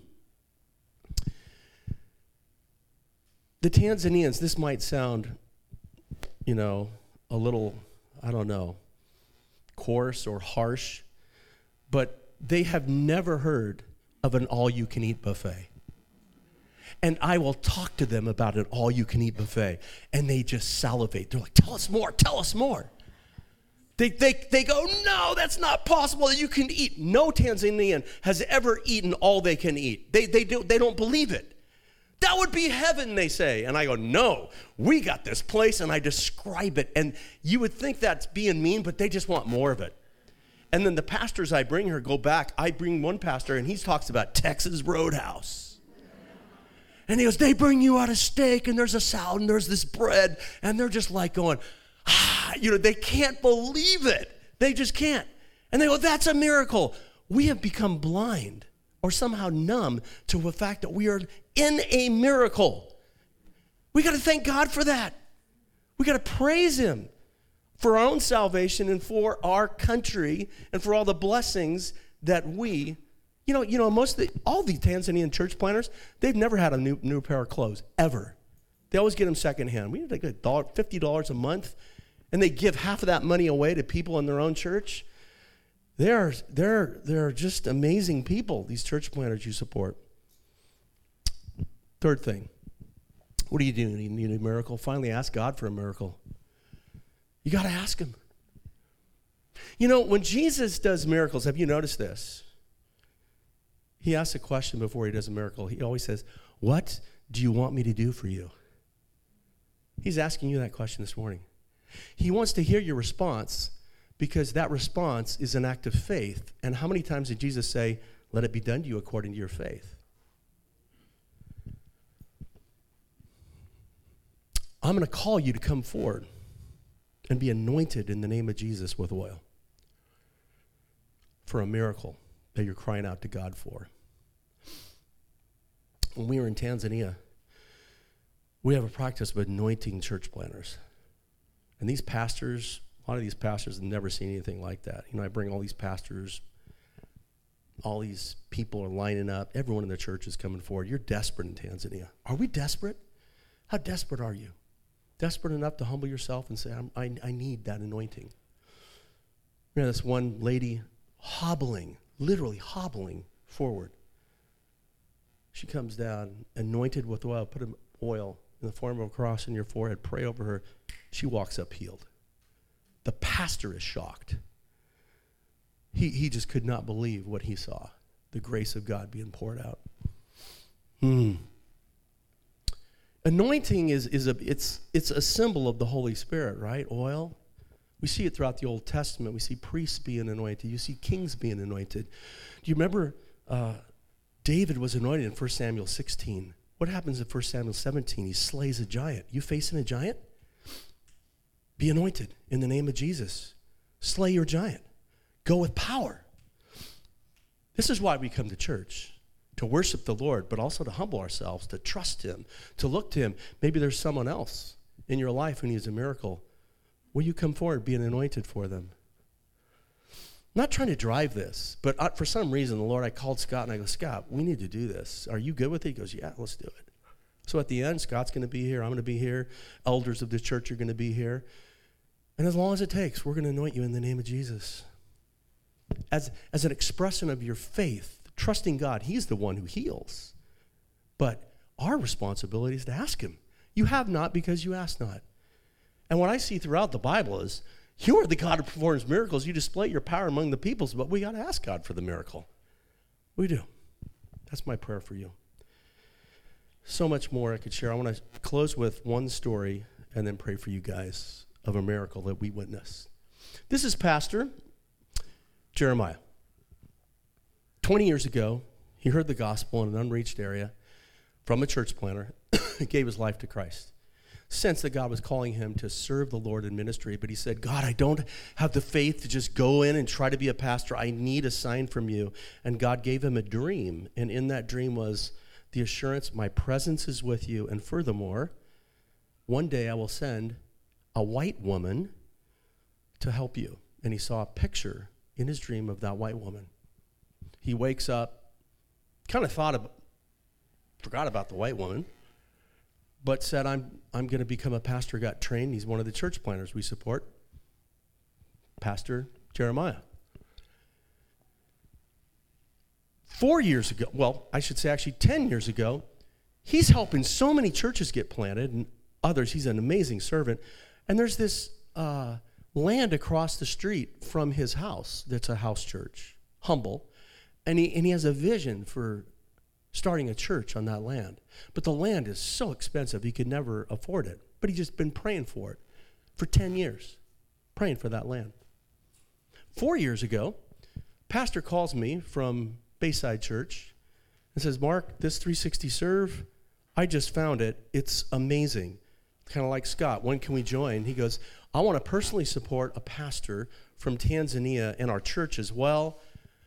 [SPEAKER 4] The Tanzanians, this might sound, you know, a little, I don't know, coarse or harsh, but they have never heard of an all-you-can-eat buffet. And I will talk to them about an all-you-can-eat buffet, and they just salivate. They're like, tell us more, tell us more. They, they, they go, no, that's not possible that you can eat. No Tanzanian has ever eaten all they can eat. They, they, do, they don't believe it. That would be heaven, they say. And I go, no, we got this place, and I describe it. And you would think that's being mean, but they just want more of it. And then the pastors I bring here go back. I bring one pastor, and he talks about Texas Roadhouse. And he goes, they bring you out a steak, and there's a salad, and there's this bread. And they're just like going, ah, you know, they can't believe it. They just can't. And they go, that's a miracle. We have become blind or somehow numb to the fact that we are in a miracle. We got to thank God for that. We got to praise him for our own salvation and for our country and for all the blessings that we, you know, you know, most of the, all the Tanzanian church planners, they've never had a new, new pair of clothes, ever. They always get them secondhand. We get like a fifty dollars a month, and they give half of that money away to people in their own church. They're, they're, they're just amazing people, these church planners you support. Third thing, what do you do? You need a miracle? Finally ask God for a miracle. You got to ask him. You know, when Jesus does miracles, have you noticed this? He asks a question before he does a miracle. He always says, what do you want me to do for you? He's asking you that question this morning. He wants to hear your response because that response is an act of faith. And how many times did Jesus say, let it be done to you according to your faith? I'm going to call you to come forward and be anointed in the name of Jesus with oil for a miracle that you're crying out to God for. When we were in Tanzania, we have a practice of anointing church planners. And these pastors, a lot of these pastors have never seen anything like that. You know, I bring all these pastors, all these people are lining up. Everyone in the church is coming forward. You're desperate in Tanzania. Are we desperate? How desperate are you? Desperate enough to humble yourself and say, I'm, I, I need that anointing. You know, this one lady hobbling, literally hobbling forward. She comes down, anointed with oil, put an oil in the form of a cross in your forehead, pray over her. She walks up healed. The pastor is shocked. He, he just could not believe what he saw, the grace of God being poured out. Hmm. Anointing is, is a it's it's a symbol of the Holy Spirit, right? Oil. We see it throughout the Old Testament. We see priests being anointed. You see kings being anointed. Do you remember uh, David was anointed in First Samuel sixteen? What happens in First Samuel seventeen? He slays a giant. You facing a giant? Be anointed in the name of Jesus. Slay your giant. Go with power. This is why we come to church. To worship the Lord, but also to humble ourselves, to trust him, to look to him. Maybe there's someone else in your life who needs a miracle. Will you come forward, being anointed for them? I'm not trying to drive this, but uh, for some reason, the Lord, I called Scott and I go, Scott, we need to do this. Are you good with it? He goes, yeah, let's do it. So at the end, Scott's going to be here. I'm going to be here. Elders of the church are going to be here. And as long as it takes, we're going to anoint you in the name of Jesus. As, as an expression of your faith, trusting God, he's the one who heals. But our responsibility is to ask him. You have not because you ask not. And what I see throughout the Bible is, you are the God who performs miracles. You display your power among the peoples, but we got to ask God for the miracle. We do. That's my prayer for you. So much more I could share. I want to close with one story and then pray for you guys of a miracle that we witnessed. This is Pastor Jeremiah. twenty years ago, he heard the gospel in an unreached area from a church planter. He gave his life to Christ. Sensed that God was calling him to serve the Lord in ministry, but he said, God, I don't have the faith to just go in and try to be a pastor. I need a sign from you. And God gave him a dream, and in that dream was the assurance, my presence is with you, and furthermore, one day I will send a white woman to help you and he saw a picture in his dream of that white woman. He wakes up, kind of thought about, forgot about the white woman, but said, I'm, I'm going to become a pastor, got trained. He's one of the church planners we support, Pastor Jeremiah. Four years ago, well, I should say actually ten years ago, he's helping so many churches get planted and others. He's an amazing servant. And there's this uh, land across the street from his house that's a house church, humble. And he, and he has a vision for starting a church on that land. But the land is so expensive, he could never afford it. But he's just been praying for it for ten years, praying for that land. Four years ago, pastor calls me from Bayside Church and says, Mark, this three sixty Serve, I just found it. It's amazing. Kind of like Scott, when can we join? He goes, I want to personally support a pastor from Tanzania in our church as well.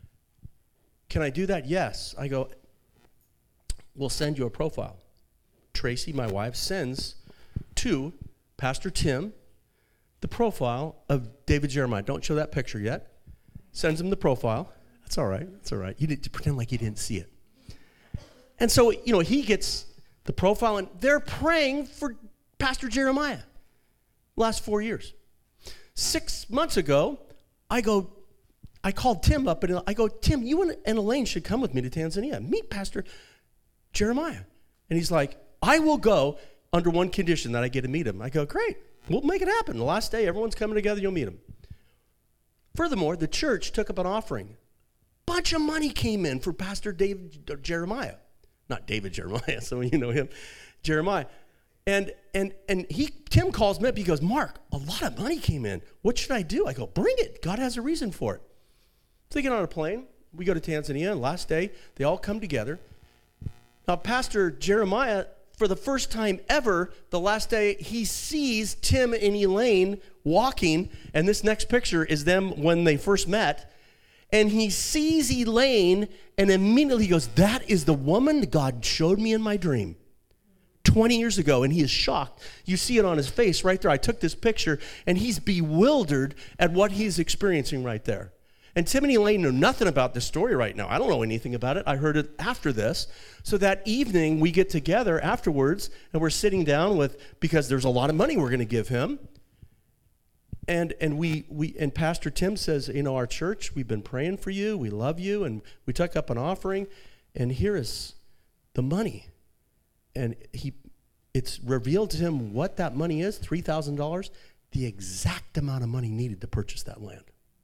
[SPEAKER 4] Can I do that? Yes. I go, we'll send you a profile. Tracy, my wife, sends to Pastor Tim the profile of David Jeremiah. Don't show that picture yet. Sends him the profile. That's all right. That's all right. You didn't pretend like you didn't see it. And so, you know, he gets the profile, and they're praying for Pastor Jeremiah last four years. Six months ago, I go, I called Tim up, and I go, Tim, you and, and Elaine should come with me to Tanzania. Meet Pastor Jeremiah. And he's like, I will go under one condition, that I get to meet him. I go, great. We'll make it happen. The last day, everyone's coming together, you'll meet him. Furthermore, the church took up an offering. Bunch of money came in for Pastor David Jeremiah. Not David Jeremiah, some of you know him. Jeremiah. And and and he Tim calls me up. He goes, Mark, a lot of money came in. What should I do? I go, bring it. God has a reason for it. So they get on a plane. We go to Tanzania. Last day, they all come together. Now, Pastor Jeremiah, for the first time ever, the last day, he sees Tim and Elaine walking. And this next picture is them when they first met. And he sees Elaine, and immediately he goes, that is the woman God showed me in my dream twenty years ago, and he is shocked. You see it on his face right there. I took this picture, and he's bewildered at what he's experiencing right there. And Tim and Elaine know nothing about this story right now. I don't know anything about it. I heard it after this. So that evening, we get together afterwards, and we're sitting down with, because there's a lot of money we're going to give him. And and we we and Pastor Tim says, you know, our church, we've been praying for you. We love you. And we took up an offering. And here is the money. And he, it's revealed to him what that money is, three thousand dollars, the exact amount of money needed to purchase that land.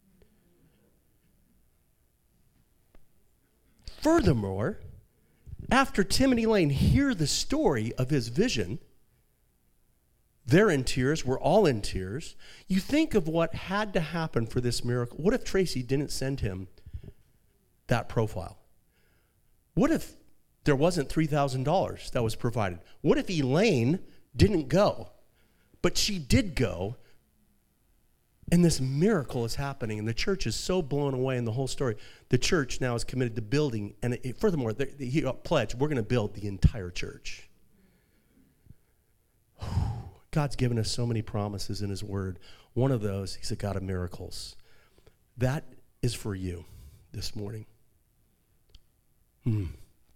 [SPEAKER 4] Furthermore, after Tim and Elaine hear the story of his vision, they're in tears. We're all in tears. You think of what had to happen for this miracle. What if Tracy didn't send him that profile? What if there wasn't three thousand dollars that was provided? What if Elaine didn't go, but she did go, and this miracle is happening, and the church is so blown away in the whole story. The church now is committed to building, and it, furthermore, they, they, he pledged, we're going to build the entire church. God's given us so many promises in his word. One of those, he's a God of miracles. That is for you this morning. Hmm.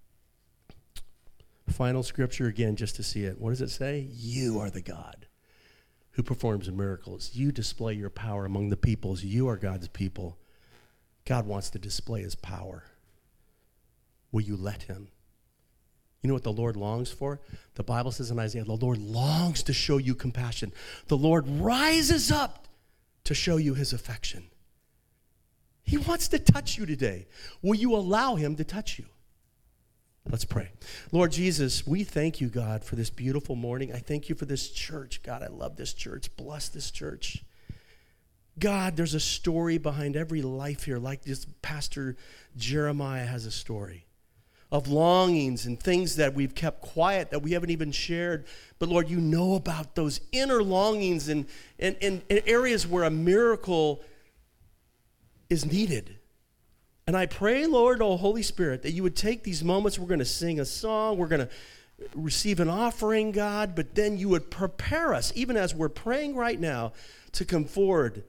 [SPEAKER 4] Final scripture again, just to see it. What does it say? You are the God who performs miracles. You display your power among the peoples. You are God's people. God wants to display his power. Will you let him? You know what the Lord longs for? The Bible says in Isaiah, the Lord longs to show you compassion. The Lord rises up to show you his affection. He wants to touch you today. Will you allow him to touch you? Let's pray. Lord Jesus, we thank you, God, for this beautiful morning. I thank you for this church. God, I love this church. Bless this church. God, there's a story behind every life here, like this Pastor Jeremiah has a story of longings and things that we've kept quiet, that we haven't even shared. But Lord, you know about those inner longings and, and, and, and areas where a miracle is needed. And I pray, Lord, oh Holy Spirit, that you would take these moments. We're going to sing a song. We're going to receive an offering, God. But then you would prepare us, even as we're praying right now, to come forward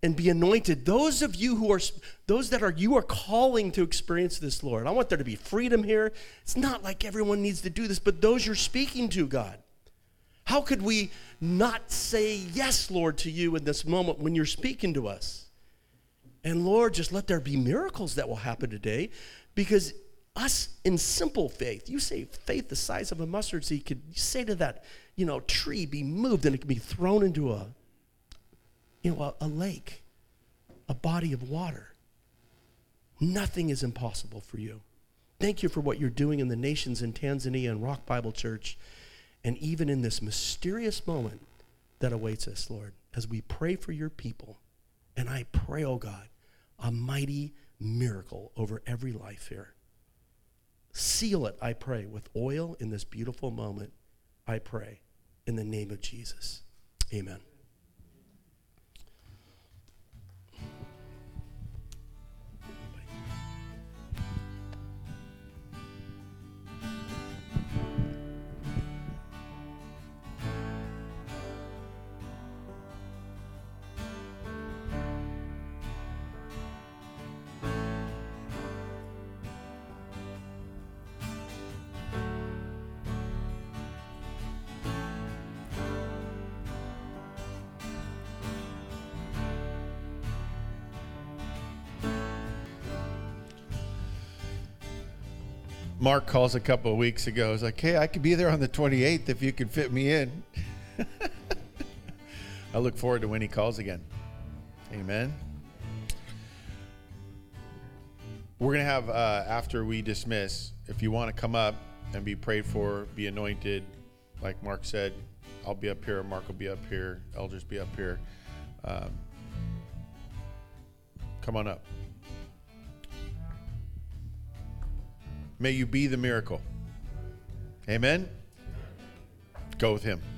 [SPEAKER 4] and be anointed. Those of you who are, those that are, you are calling to experience this, Lord. I want there to be freedom here. It's not like everyone needs to do this, but those you're speaking to, God. How could we not say yes, Lord, to you in this moment when you're speaking to us? And Lord, just let there be miracles that will happen today, because us in simple faith, you say faith the size of a mustard seed, could say to that, you know, tree, be moved, and it can be thrown into a, you know, a, a lake, a body of water. Nothing is impossible for you. Thank you for what you're doing in the nations in Tanzania and Rock Bible Church, and even in this mysterious moment that awaits us, Lord, as we pray for your people. And I pray, oh God, a mighty miracle over every life here. Seal it, I pray, with oil in this beautiful moment, I pray, in the name of Jesus. Amen.
[SPEAKER 1] Mark calls a couple of weeks ago. He's like, hey, I could be there on the twenty-eighth if you could fit me in. I look forward to when he calls again. Amen. We're going to have, uh, after we dismiss, if you want to come up and be prayed for, be anointed, like Mark said, I'll be up here, Mark will be up here, elders be up here. Um, come on up. May you be the miracle. Amen. Go with him.